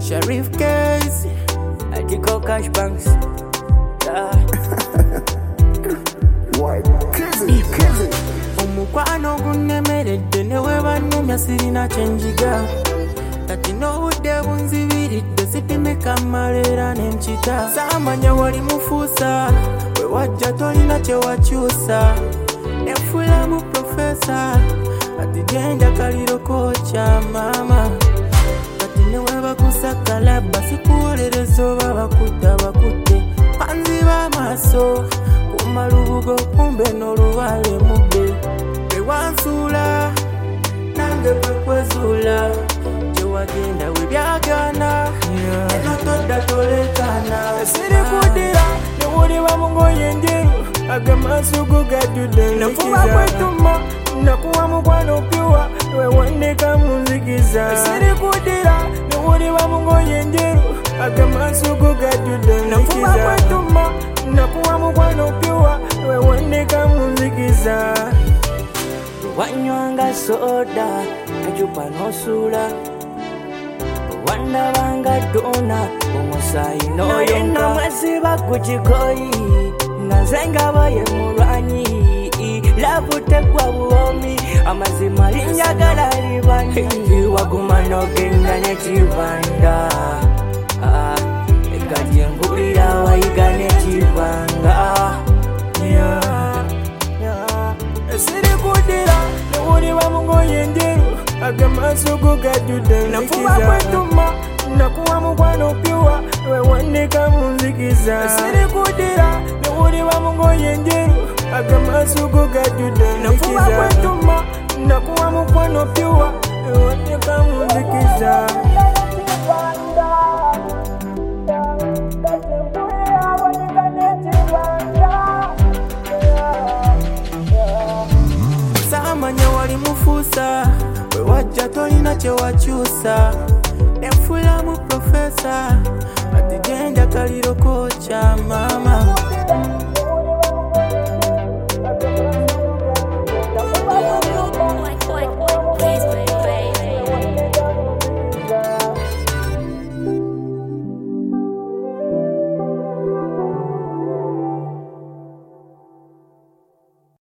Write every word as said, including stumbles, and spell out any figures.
Sharif Case, Adiko Cash Banks. Yeah. White Kizzy, Kizzy. Omukwano gunnemeredde newe bannumya sirina kyenjiga kati n'obudde bunzibiridde sipimika mmalera n'enkita saamanya wali mufuusa bwe wajja tolina kye wakyusa nefulamu profesa kati genda kaliro kocha maama kati newe bakusakala basikuwolereza oba bakutta bakutte panziba amaaso kumalubugo kumbe n'olubale mubbe bewansuula nange kwekwezuula gyewagenda webyagana ezo todda tolekana sirikudira newuliba mu ngoye njeru agamaaso go gajjudde nafuba kwetuma nakuwa mukwano pyuwa wewandika mu nzikiza sirikudira newuliba mu ngoye njeru agamaaso go gajjudde nafuba kwetuma nakuwa mukwano pyuwa wewandika mu nzikiza wanywanga soda kacupa n'osuula wandabanga dona omusaayi n'oyonka mwesiba ku kikoyi nazenga ye mulwanyi labutegwa buwomi amazima linjagala libani waguma n'ogenda n'ekibanda ekati engulira wayiga n'ekibanga sirikudira newuliba mu ngoye njeru agamaaso go gajjudde nafuba kwetuma nakuwa mukwano pyuwa wewandika mu nzikiza sirikudira newuliba mu ngoye njeru agamaaso go gajjudde nafuba kwetuma nakuwa mukwano pyuwa wewandika mu nzikiza saamanya wali mufuusa bwe wajja tolina kye wakyusa nefulamu profesa ati genda kaliro kocha